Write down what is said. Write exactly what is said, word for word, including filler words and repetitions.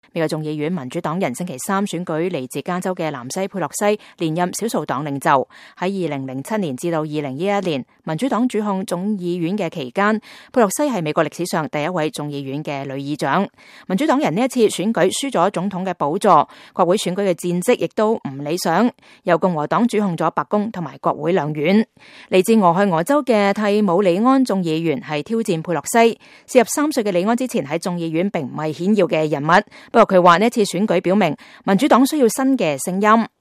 美國眾議院民主黨人星期三選舉嚟自加州嘅南西佩洛西連任少數黨領袖。喺二零零七年至到二零一一年，民主黨主控眾議院嘅期間，佩洛西係美國歷史上第一位眾議院嘅女議長。民主黨人呢一次選舉輸咗總統嘅寶座，國會選舉嘅戰績亦都唔理想。由共和黨主控咗白宮同埋國會兩院。嚟自俄亥俄州嘅蒂姆里安眾議員係挑戰佩洛西。涉入三歲嘅里安之前喺眾議院並唔係顯要嘅人物。不過佢話呢次選舉表明民主黨需要新嘅聲音。